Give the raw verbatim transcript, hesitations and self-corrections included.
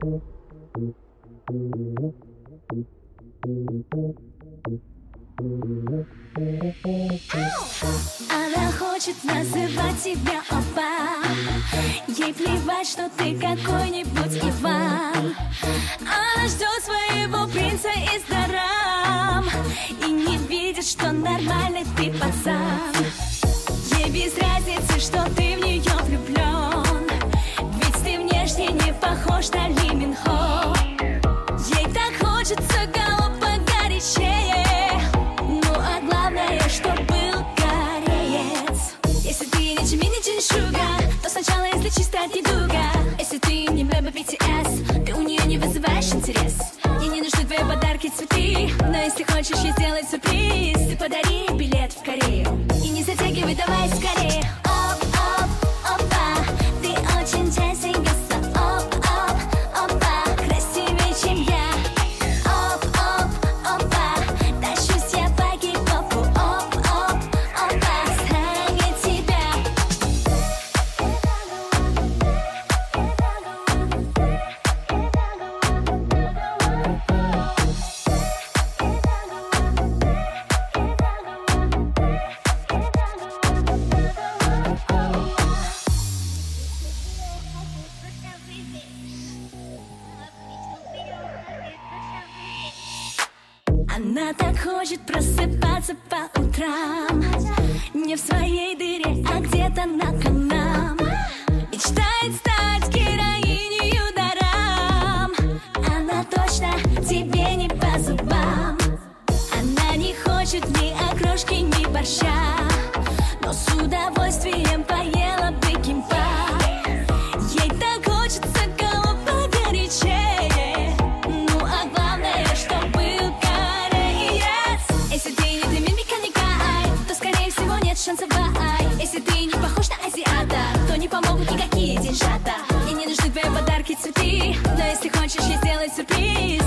Она хочет называть тебя опа. Ей плевать, что ты какой-нибудь Иван. Она ждет своего принца из дарам и не видит, что нормальный ты пацан. Ей без разницы, что ты в нее влюблен, ведь ты внешне не похож на Ли Мин Хо. Ей так хочется голубь погорячее, ну а главное, чтоб был кореец. Если ты не Джимми, не Джиншуга, то сначала если чисто от недуга. Если ты не Бэба би ти эс, ты у нее не вызываешь интерес. Ей не нужны твои подарки, цветы, но если хочешь ей сделать сюрприз, ты подари билет в Корею. И не затягивай, давай скорее. Оп, оп, опа, ты очень красивая. Оп, оп, опа, красивее, чем я. Оп, оп, опа, тащусь я по кей-попу. Оп, оп, опа, сравнить тебя. Она так хочет просыпаться по утрам, не в своей дыре, а где-то над каналом. Мечтает стать героиней дарам. Она точно тебе не по зубам. Она не хочет ни окрошки, ни борща, но с удовольствием поела бы кимпа. Ей так хочется голубь погорячее, ну а главное, чтоб был кореец. Если ты не Дэмин Биканика-ай, то скорее всего нет шансов бай. Если ты не похож на азиата, то не помогут никакие деньжата. Ей не нужны твои подарки, цветы, но если хочешь ей сделать сюрприз,